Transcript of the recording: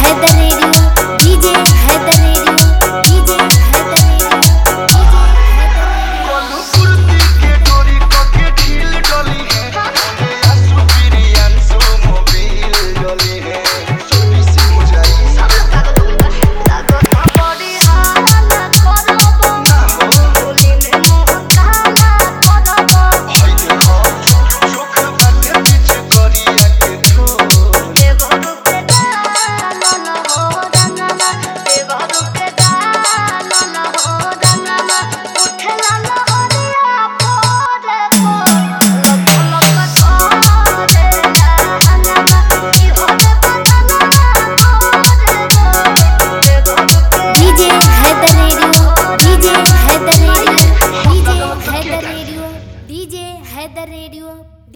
Haider radio, DJ Haider radio, DJ Haider radio, DJ Haider कोलू कुर्ती के डोरी के ढील डोली है आंसू पीरी आंसू मोबिल डोली है छोटी सी मुजाई सब लागो ना बॉडी हाना करबो ना बोली में मोह काला करबो होई देखो चोख बाटे पीछे करिया के ठोर देवरु के डालो न हो रंगना देवरु के डालो न हो रंगना उठला न हरिया पोरे पो लग करे हंगना की होरे पतना तोरे गो देवरु के DJ Haider radio, DJ Haider radio, DJ Haider radio, DJ Haider radio.